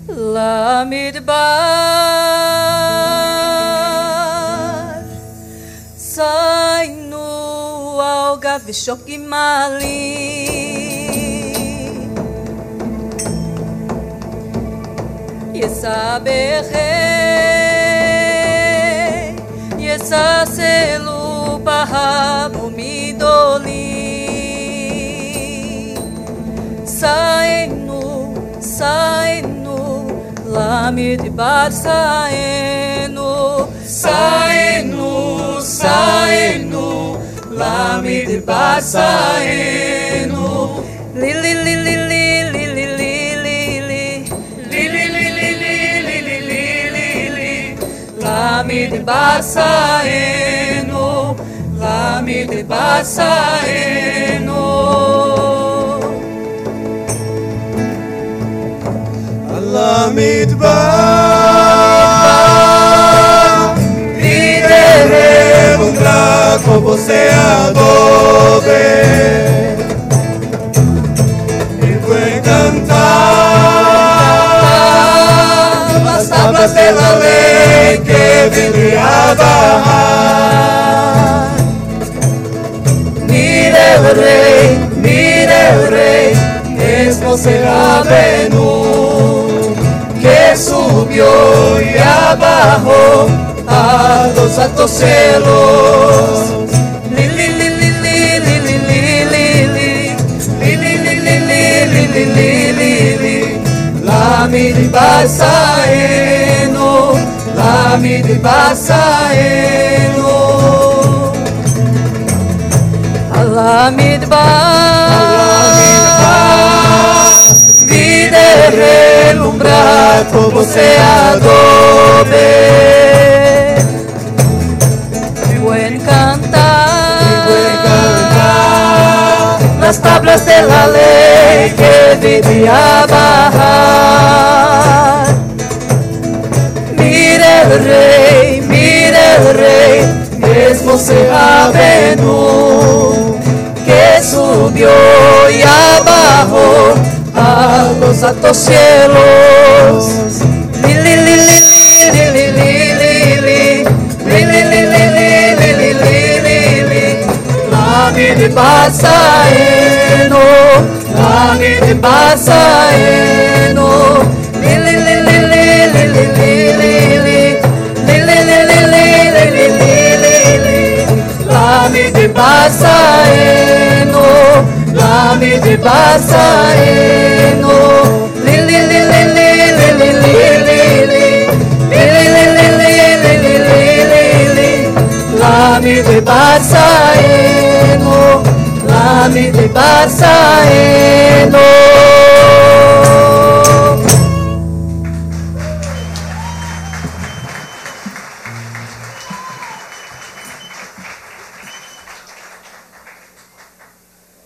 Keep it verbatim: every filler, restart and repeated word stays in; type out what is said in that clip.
Lamidbar Sainu alga vishoki mali Yesabehe Yesaselu bahamu midoli Sainu Sainu Lamidbar Sainu Sainu Sainu Lamidbar Sainu Lili li li li li li li li li Lili li li li li li li li li Lamidbar Sainu Lamidbar Sainu Lamidbar viveremos um grato você adobe e vou cantar as tablas da lei que vive a barrar. Mire o rei, mire o rei, es você avenu que subió y abajó a los altos cielos. Li li li li li li li li li li li li li li li li li li Lamidbar Sainu, Lamidbar Sainu, Lamidbar vida relumbrar como você adobe y buen cantar, y buen cantar las tablas de la ley que vivía bajar. Mire el rey, mire el rey, es você avenu que subió y abajó a los altos cielos. Li li li li li li li li li li li li li li li li li li Lamidbar Sainu, Lamidbar Sainu, li li li li li li li li li li li li li li li li li Lamidbar Sainu, Lamidbar Sainu, li li li li li li li li li li Lamidbar Sainu, Lamidbar Sainu.